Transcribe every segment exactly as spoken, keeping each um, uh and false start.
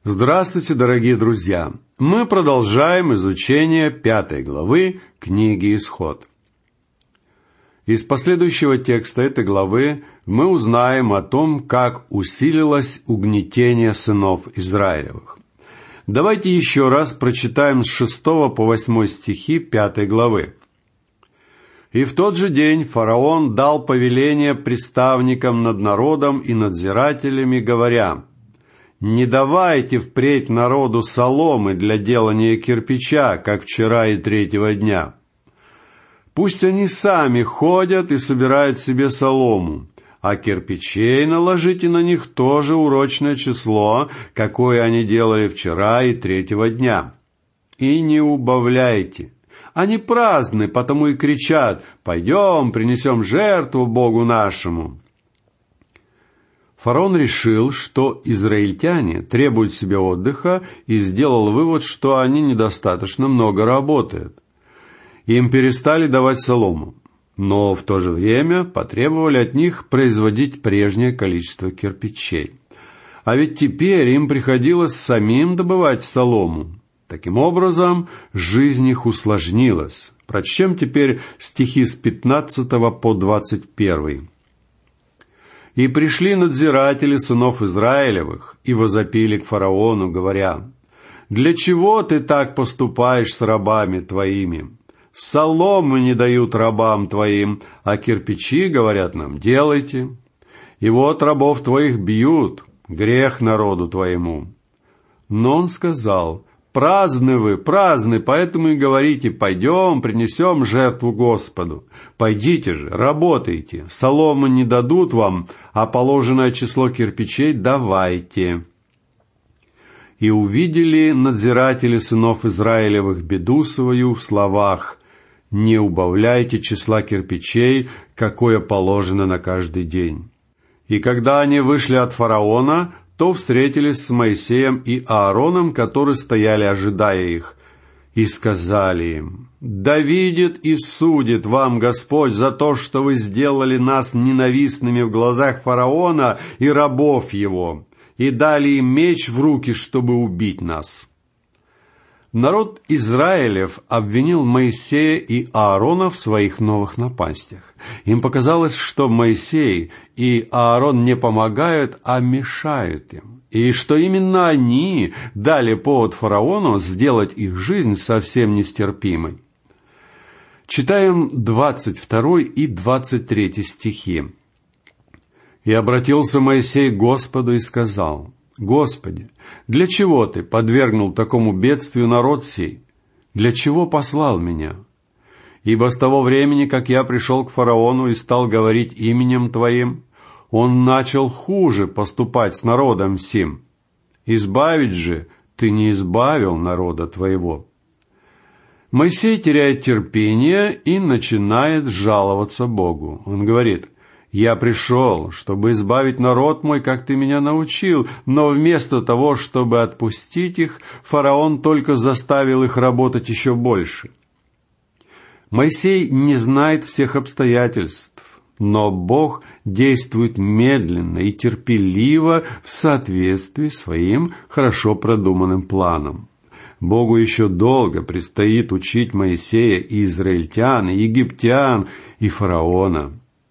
Здравствуйте, дорогие друзья! Мы продолжаем изучение пятой главы книги «Исход». Из последующего текста этой главы мы узнаем о том, как усилилось угнетение сынов Израилевых. Давайте еще раз прочитаем с шестого по восьмой стихи пятой главы. «И в тот же день фараон дал повеление приставникам над народом и надзирателями, говоря: «Не давайте впредь народу соломы для делания кирпича, как вчера и третьего дня. Пусть они сами ходят и собирают себе солому, а кирпичей наложите на них тоже урочное число, какое они делали вчера и третьего дня. И не убавляйте. Они праздны, потому и кричат: «Пойдем, принесем жертву Богу нашему». Фараон решил, что израильтяне требуют себе отдыха, и сделал вывод, что они недостаточно много работают. Им перестали давать солому, но в то же время потребовали от них производить прежнее количество кирпичей. А ведь теперь им приходилось самим добывать солому. Таким образом, жизнь их усложнилась. Прочтем теперь стихи с пятнадцатого по двадцать первый. «И пришли надзиратели сынов Израилевых, и возопили к фараону, говоря: «Для чего ты так поступаешь с рабами твоими? Соломы не дают рабам твоим, а кирпичи, говорят нам, делайте. И вот рабов твоих бьют, грех народу твоему». Но он сказал: «Праздны вы, праздны, поэтому и говорите: пойдем, принесем жертву Господу. Пойдите же, работайте, соломы не дадут вам, а положенное число кирпичей давайте». И увидели надзиратели сынов Израилевых беду свою в словах: «Не убавляйте числа кирпичей, какое положено на каждый день». И когда они вышли от фараона, то встретились с Моисеем и Аароном, которые стояли, ожидая их, и сказали им: «Да видит и судит вам Господь за то, что вы сделали нас ненавистными в глазах фараона и рабов его, и дали им меч в руки, чтобы убить нас». Народ Израилев обвинил Моисея и Аарона в своих новых напастях. Им показалось, что Моисей и Аарон не помогают, а мешают им, и что именно они дали повод фараону сделать их жизнь совсем нестерпимой. Читаем двадцать второй и двадцать третий стихи. «И обратился Моисей к Господу и сказал: Господи, для чего Ты подвергнул такому бедствию народ сей? Для чего послал меня? Ибо с того времени, как я пришел к фараону и стал говорить именем Твоим, он начал хуже поступать с народом сим. Избавить же Ты не избавил народа Твоего». Моисей теряет терпение и начинает жаловаться Богу. Он говорит: «Я пришел, чтобы избавить народ мой, как ты меня научил, но вместо того, чтобы отпустить их, фараон только заставил их работать еще больше». Моисей не знает всех обстоятельств, но Бог действует медленно и терпеливо в соответствии с своим хорошо продуманным планом. Богу еще долго предстоит учить Моисея и израильтян, и египтян, и фараона.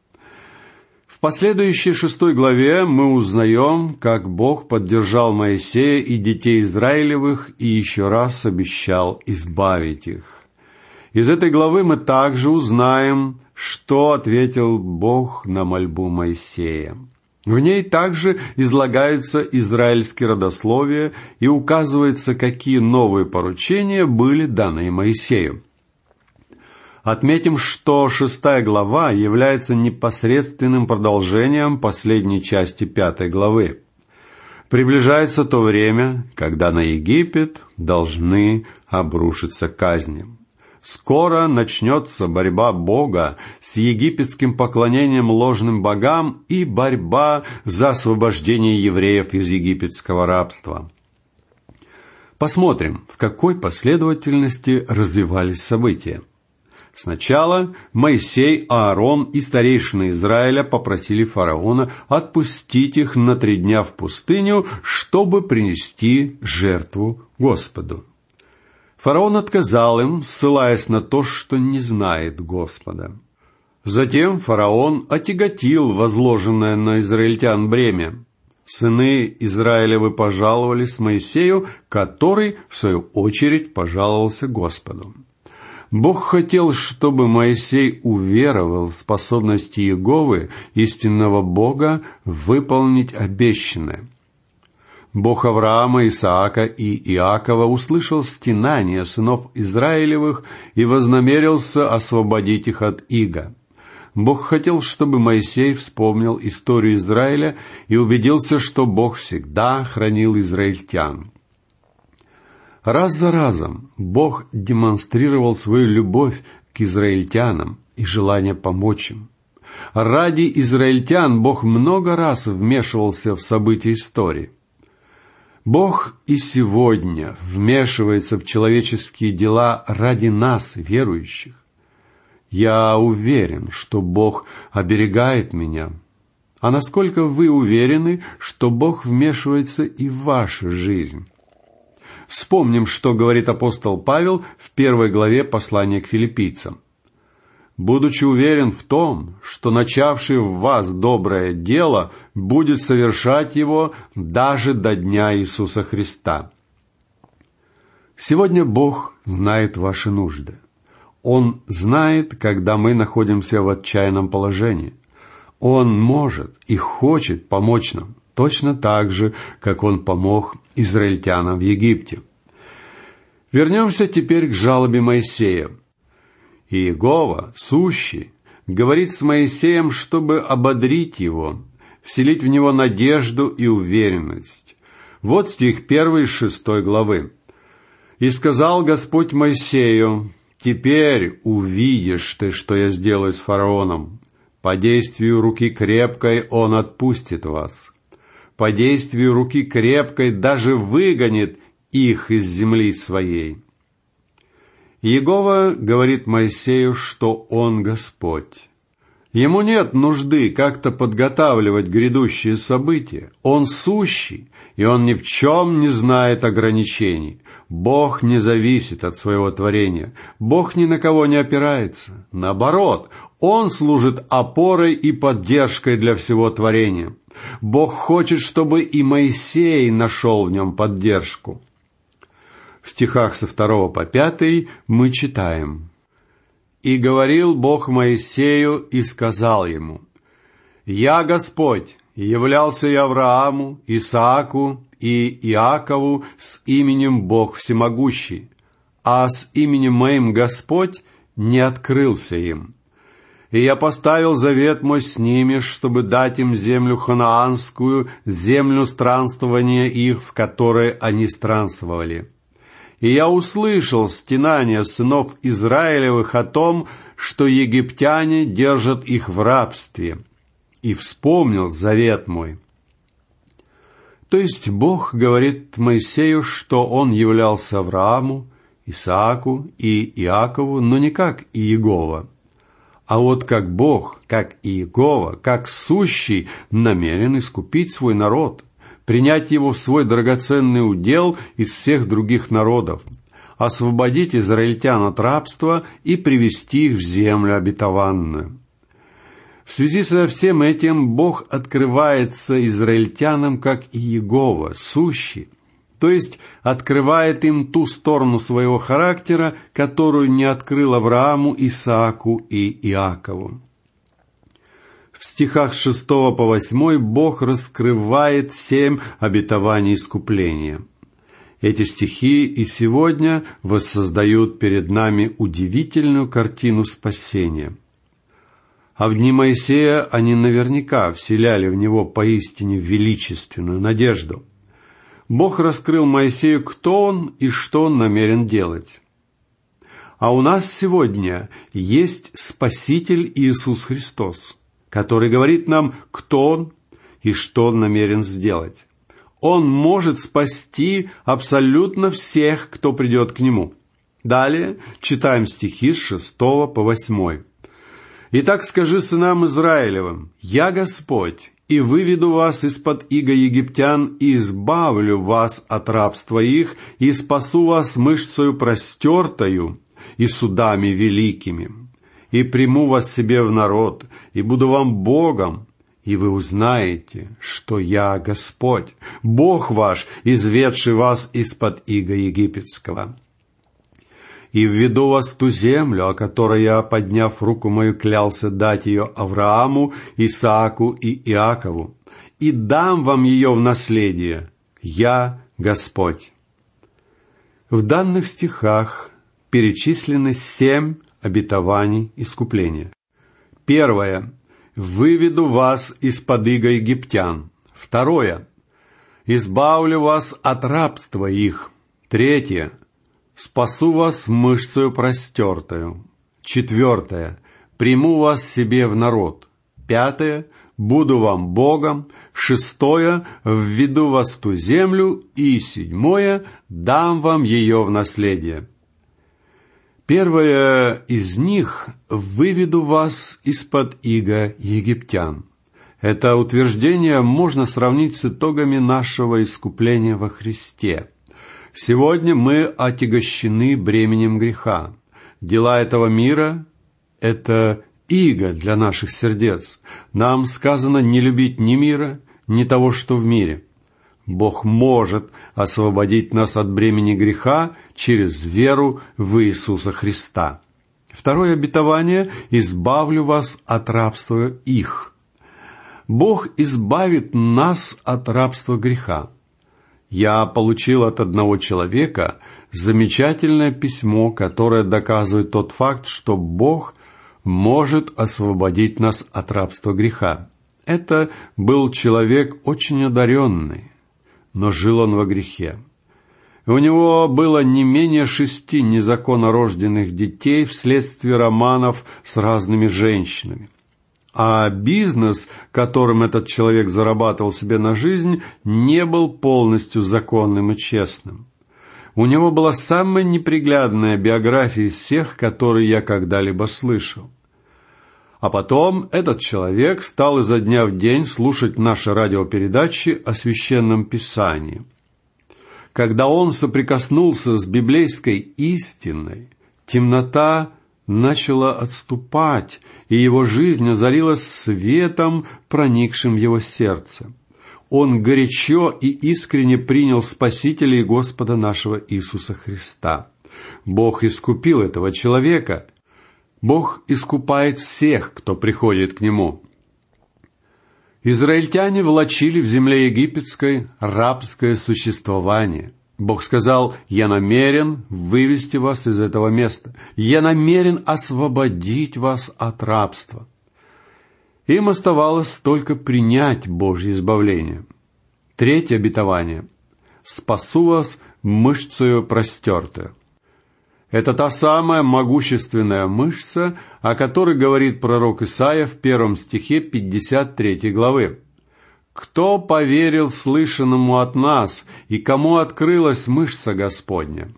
В последующей шестой главе мы узнаем, как Бог поддержал Моисея и детей Израилевых и еще раз обещал избавить их. Из этой главы мы также узнаем, что ответил Бог на мольбу Моисея. В ней также излагаются израильские родословия и указывается, какие новые поручения были даны Моисею. Отметим, что шестая глава является непосредственным продолжением последней части пятой главы. Приближается то время, когда на Египет должны обрушиться казни. Скоро начнется борьба Бога с египетским поклонением ложным богам и борьба за освобождение евреев из египетского рабства. Посмотрим, в какой последовательности развивались события. Сначала Моисей, Аарон и старейшины Израиля попросили фараона отпустить их на три дня в пустыню, чтобы принести жертву Господу. Фараон отказал им, ссылаясь на то, что не знает Господа. Затем фараон отяготил возложенное на израильтян бремя. Сыны Израилевы пожаловались Моисею, который, в свою очередь, пожаловался Господу. Бог хотел, чтобы Моисей уверовал в способности Иеговы, истинного Бога, выполнить обещанное. Бог Авраама, Исаака и Иакова услышал стенания сынов Израилевых и вознамерился освободить их от ига. Бог хотел, чтобы Моисей вспомнил историю Израиля и убедился, что Бог всегда хранил израильтян. Раз за разом Бог демонстрировал свою любовь к израильтянам и желание помочь им. Ради израильтян Бог много раз вмешивался в события истории. Бог и сегодня вмешивается в человеческие дела ради нас, верующих. Я уверен, что Бог оберегает меня. А насколько вы уверены, что Бог вмешивается и в вашу жизнь? Вспомним, что говорит апостол Павел в первой главе послания к филиппийцам. «Будучи уверен в том, что начавший в вас доброе дело будет совершать его даже до дня Иисуса Христа». Сегодня Бог знает ваши нужды. Он знает, когда мы находимся в отчаянном положении. Он может и хочет помочь нам, точно так же, как Он помог израильтянам в Египте. Вернемся теперь к жалобе Моисея. Иегова, сущий, говорит с Моисеем, чтобы ободрить его, вселить в него надежду и уверенность. Вот стих первый из шестой главы. «И сказал Господь Моисею: теперь увидишь ты, что я сделаю с фараоном. По действию руки крепкой он отпустит вас. По действию руки крепкой даже выгонит их из земли своей». Иегова говорит Моисею, что он Господь. Ему нет нужды как-то подготавливать грядущие события. Он сущий, и он ни в чем не знает ограничений. Бог не зависит от своего творения. Бог ни на кого не опирается. Наоборот, Он служит опорой и поддержкой для всего творения. Бог хочет, чтобы и Моисей нашел в нем поддержку. В стихах со второго по пятый мы читаем: «И говорил Бог Моисею и сказал ему: Я Господь, и являлся я Аврааму, Исааку и Иакову с именем Бог Всемогущий, а с именем моим Господь не открылся им. И я поставил завет мой с ними, чтобы дать им землю ханаанскую, землю странствования их, в которой они странствовали. И я услышал стенания сынов Израилевых о том, что египтяне держат их в рабстве, и вспомнил завет мой». То есть Бог говорит Моисею, что он являлся Аврааму, Исааку и Иакову, но не как Иегова. А вот как Бог, как Иегова, как сущий, намерен искупить свой народ, принять его в свой драгоценный удел из всех других народов, освободить израильтян от рабства и привести их в землю обетованную. В связи со всем этим Бог открывается израильтянам как Иегова, сущий, то есть открывает им ту сторону своего характера, которую не открыл Аврааму, Исааку и Иакову. В стихах с шестого по восьмой Бог раскрывает семь обетований искупления. Эти стихи и сегодня воссоздают перед нами удивительную картину спасения. А в дни Моисея они наверняка вселяли в него поистине величественную надежду. Бог раскрыл Моисею, кто он и что он намерен делать. А у нас сегодня есть Спаситель Иисус Христос, который говорит нам, кто Он и что Он намерен сделать. Он может спасти абсолютно всех, кто придет к Нему. Далее читаем стихи с шестого по восьмой. «Итак скажи сынам Израилевым: Я Господь, и выведу вас из-под иго египтян, и избавлю вас от рабства их, и спасу вас мышцею простертою и судами великими, и приму вас себе в народ, и буду вам Богом, и вы узнаете, что я Господь, Бог ваш, изведший вас из-под иго египетского. И введу вас в ту землю, о которой я, подняв руку мою, клялся дать ее Аврааму, Исааку и Иакову, и дам вам ее в наследие. Я Господь». В данных стихах перечислены семь обетований искупления. Первое. «Выведу вас из-под иго египтян». Второе. «Избавлю вас от рабства их». Третье. «Спасу вас мышцею простертою». Четвертое. «Приму вас себе в народ». Пятое. «Буду вам Богом». Шестое. «Введу вас в ту землю». И седьмое. «Дам вам ее в наследие». Первое из них – «выведу вас из-под иго египтян». Это утверждение можно сравнить с итогами нашего искупления во Христе. Сегодня мы отягощены бременем греха. Дела этого мира – это иго для наших сердец. Нам сказано не любить ни мира, ни того, что в мире. Бог может освободить нас от бремени греха через веру в Иисуса Христа. Второе обетование – «избавлю вас от рабства их». Бог избавит нас от рабства греха. Я получил от одного человека замечательное письмо, которое доказывает тот факт, что Бог может освободить нас от рабства греха. Это был человек очень одаренный, но жил он во грехе. У него было не менее шести незаконно рожденных детей вследствие романов с разными женщинами. А бизнес, которым этот человек зарабатывал себе на жизнь, не был полностью законным и честным. У него была самая неприглядная биография из всех, которые я когда-либо слышал. А потом этот человек стал изо дня в день слушать наши радиопередачи о Священном Писании. Когда он соприкоснулся с библейской истиной, темнота начала отступать, и его жизнь озарилась светом, проникшим в его сердце. Он горячо и искренне принял Спасителя и Господа нашего Иисуса Христа. Бог искупил этого человека. Бог искупает всех, кто приходит к Нему. Израильтяне влачили в земле египетской рабское существование. Бог сказал: «Я намерен вывести вас из этого места. Я намерен освободить вас от рабства». Им оставалось только принять Божье избавление. Третье обетование – «Спасу вас мышцею простертою». Это та самая могущественная мышца, о которой говорит пророк Исаия в первом стихе пятьдесят третьей главы. «Кто поверил слышанному от нас, и кому открылась мышца Господня?»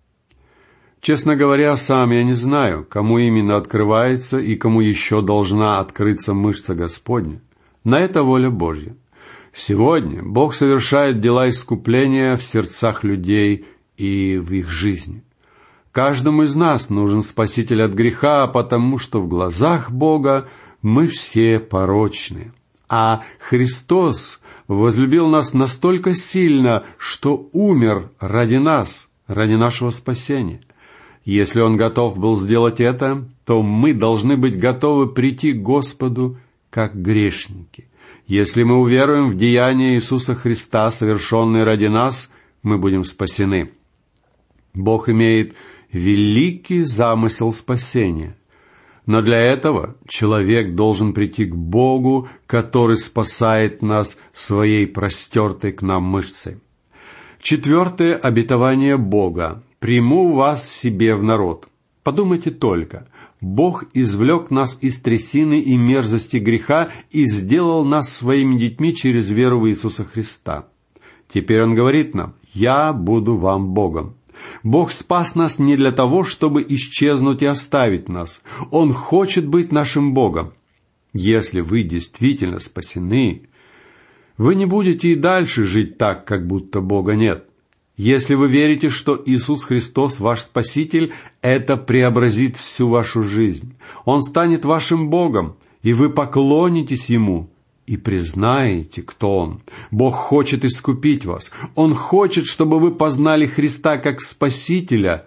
Честно говоря, сам я не знаю, кому именно открывается и кому еще должна открыться мышца Господня. На это воля Божья. Сегодня Бог совершает дела искупления в сердцах людей и в их жизни. Каждому из нас нужен Спаситель от греха, потому что в глазах Бога мы все порочны. А Христос возлюбил нас настолько сильно, что умер ради нас, ради нашего спасения. Если Он готов был сделать это, то мы должны быть готовы прийти к Господу как грешники. Если мы уверуем в деяния Иисуса Христа, совершенные ради нас, мы будем спасены. Бог имеет великий замысел спасения. Но для этого человек должен прийти к Богу, который спасает нас своей простертой к нам мышцей. Четвертое обетование Бога – «Приму вас себе в народ». Подумайте только, Бог извлек нас из трясины и мерзости греха и сделал нас своими детьми через веру в Иисуса Христа. Теперь Он говорит нам: «Я буду вам Богом». Бог спас нас не для того, чтобы исчезнуть и оставить нас. Он хочет быть нашим Богом. Если вы действительно спасены, вы не будете и дальше жить так, как будто Бога нет. Если вы верите, что Иисус Христос ваш Спаситель, это преобразит всю вашу жизнь. Он станет вашим Богом, и вы поклонитесь Ему и признаете, кто Он. Бог хочет искупить вас. Он хочет, чтобы вы познали Христа как Спасителя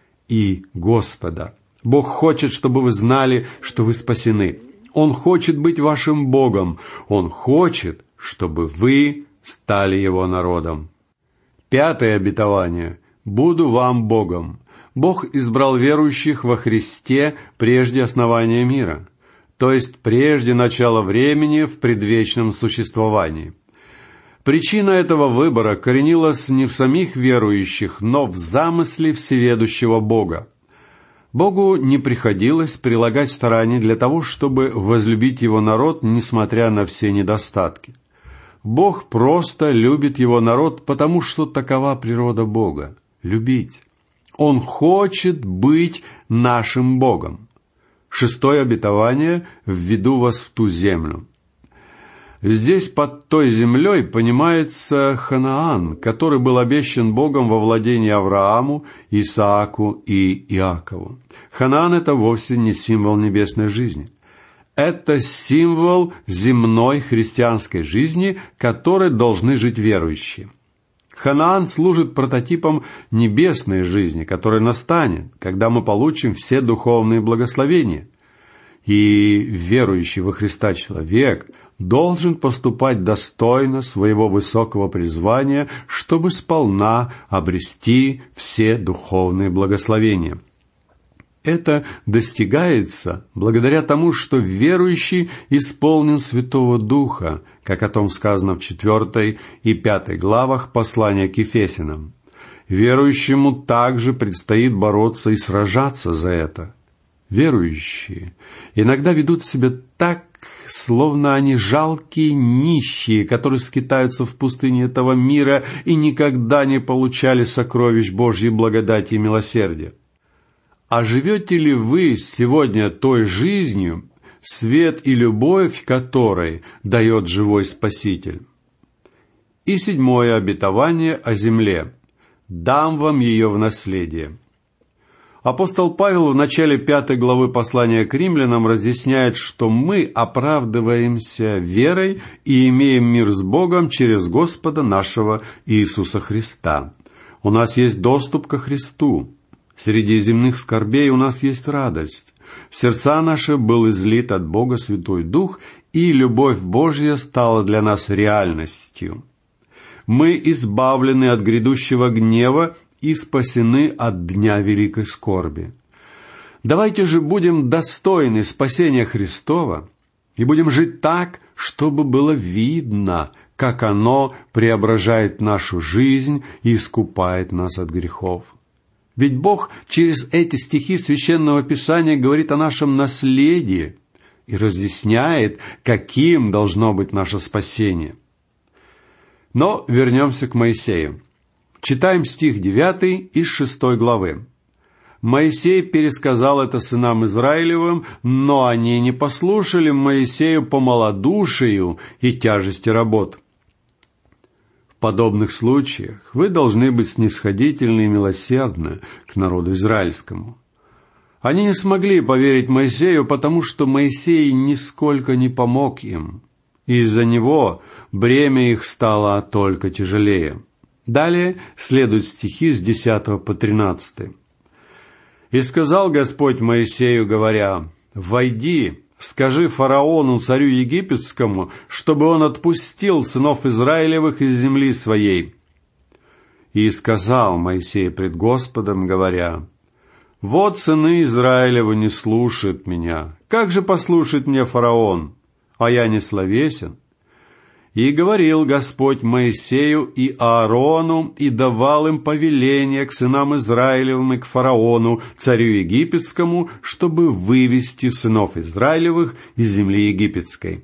и Господа. Бог хочет, чтобы вы знали, что вы спасены. Он хочет быть вашим Богом. Он хочет, чтобы вы стали Его народом. Пятое обетование. «Буду вам Богом». Бог избрал верующих во Христе прежде основания мира, то есть прежде начала времени в предвечном существовании. Причина этого выбора коренилась не в самих верующих, но в замысле всеведущего Бога. Богу не приходилось прилагать стараний для того, чтобы возлюбить Его народ, несмотря на все недостатки. Бог просто любит Его народ, потому что такова природа Бога – любить. Он хочет быть нашим Богом. Шестое обетование – «Введу вас в ту землю». Здесь под той землей понимается Ханаан, который был обещан Богом во владении Аврааму, Исааку и Иакову. Ханаан – это вовсе не символ небесной жизни. Это символ земной христианской жизни, которой должны жить верующие. Ханаан служит прототипом небесной жизни, которая настанет, когда мы получим все духовные благословения. И верующий во Христа человек должен поступать достойно своего высокого призвания, чтобы сполна обрести все духовные благословения. Это достигается благодаря тому, что верующий исполнен Святого Духа, как о том сказано в четвертой и пятой главах послания к Ефесянам. Верующему также предстоит бороться и сражаться за это. Верующие иногда ведут себя так, словно они жалкие нищие, которые скитаются в пустыне этого мира и никогда не получали сокровищ Божьей благодати и милосердия. А живете ли вы сегодня той жизнью, свет и любовь которой дает живой Спаситель? И седьмое обетование о земле. «Дам вам ее в наследие». Апостол Павел в начале пятой главы послания к римлянам разъясняет, что мы оправдываемся верой и имеем мир с Богом через Господа нашего Иисуса Христа. У нас есть доступ ко Христу. Среди земных скорбей у нас есть радость. В сердца наши был излит от Бога Святой Дух, и любовь Божья стала для нас реальностью. Мы избавлены от грядущего гнева и спасены от дня великой скорби. Давайте же будем достойны спасения Христова и будем жить так, чтобы было видно, как оно преображает нашу жизнь и искупает нас от грехов. Ведь Бог через эти стихи Священного Писания говорит о нашем наследии и разъясняет, каким должно быть наше спасение. Но вернемся к Моисею. Читаем стих девятый из шестой главы. «Моисей пересказал это сынам Израилевым, но они не послушали Моисею по малодушию и тяжести работ». В подобных случаях вы должны быть снисходительны и милосердны к народу израильскому. Они не смогли поверить Моисею, потому что Моисей нисколько не помог им. Из-за него бремя их стало только тяжелее. Далее следуют стихи с десятого по тринадцатый. «И сказал Господь Моисею, говоря: «Войди, скажи фараону, царю египетскому, чтобы он отпустил сынов Израилевых из земли своей». И сказал Моисей пред Господом, говоря: «Вот сыны Израилевы не слушают меня. Как же послушает меня фараон? А я не словесен». И говорил Господь Моисею и Аарону, и давал им повеление к сынам Израилевым и к фараону, царю египетскому, чтобы вывести сынов Израилевых из земли египетской.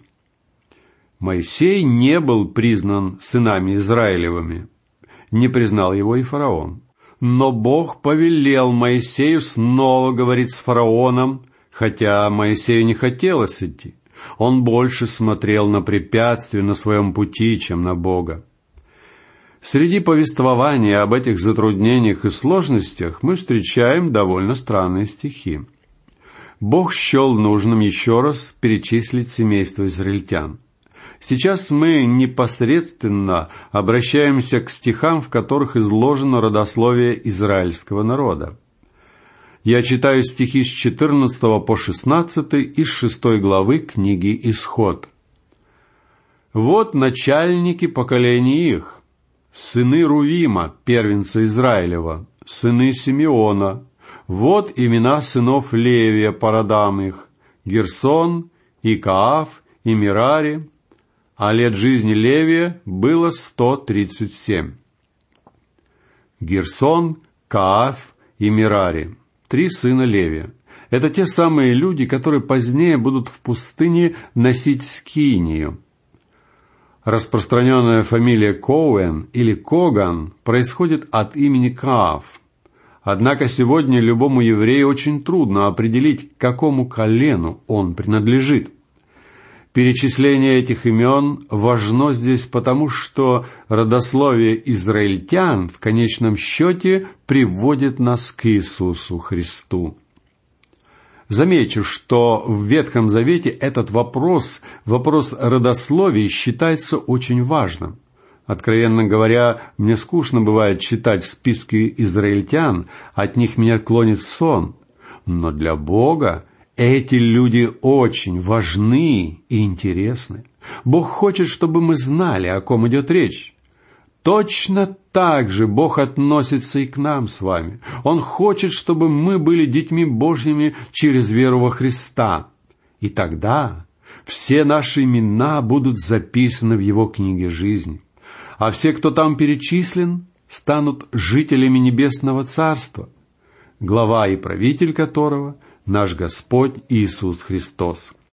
Моисей не был признан сынами Израилевыми. Не признал его и фараон. Но Бог повелел Моисею снова говорить с фараоном, хотя Моисею не хотелось идти. Он больше смотрел на препятствия на своем пути, чем на Бога. Среди повествования об этих затруднениях и сложностях мы встречаем довольно странные стихи. Бог счел нужным еще раз перечислить семейство израильтян. Сейчас мы непосредственно обращаемся к стихам, в которых изложено родословие израильского народа. Я читаю стихи с четырнадцатого по шестнадцатый из шестой главы книги «Исход». «Вот начальники поколений их, сыны Рувима, первенца Израилева, сыны Симеона. Вот имена сынов Левия по родам их, Герсон, и Кааф, и Мерари, а лет жизни Левия было сто тридцать семь. Герсон, Кааф и Мерари, три сына Левия. Это те самые люди, которые позднее будут в пустыне носить скинию. Распространенная фамилия Коуэн или Коган происходит от имени Кааф. Однако сегодня любому еврею очень трудно определить, к какому колену он принадлежит. Перечисление этих имен важно здесь потому, что родословие израильтян в конечном счете приводит нас к Иисусу Христу. Замечу, что в Ветхом Завете этот вопрос, вопрос родословий, считается очень важным. Откровенно говоря, мне скучно бывает читать списки израильтян, от них меня клонит сон. Но для Бога эти люди очень важны и интересны. Бог хочет, чтобы мы знали, о ком идет речь. Точно так же Бог относится и к нам с вами. Он хочет, чтобы мы были детьми Божьими через веру во Христа. И тогда все наши имена будут записаны в Его книге жизни. А все, кто там перечислен, станут жителями Небесного Царства, глава и правитель которого – наш Господь Иисус Христос.